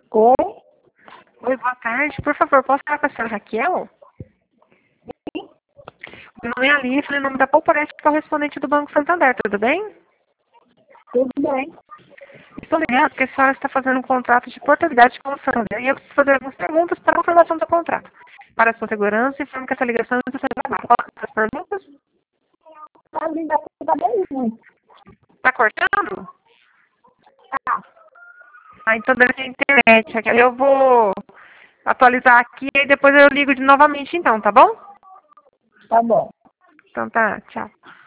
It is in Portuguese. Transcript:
Oi? Oi, boa tarde. Por favor, posso falar com a senhora Raquel? Meu nome é Aline, falei o nome da Pouparece, correspondente do Banco Santander, tudo bem? Tudo bem? Estou ligando porque a senhora está fazendo um contrato de portabilidade com o Santander e eu preciso fazer algumas perguntas para a confirmação do contrato. Para a sua segurança, informo que essa ligação é do seu trabalho. Posso fazer as perguntas? A ligação está bem ruim. Está cortando? Tá, Então deve ser internet, Raquel. Eu vou atualizar aqui e depois eu ligo novamente então, tá bom? tá bom. Então tá, tchau.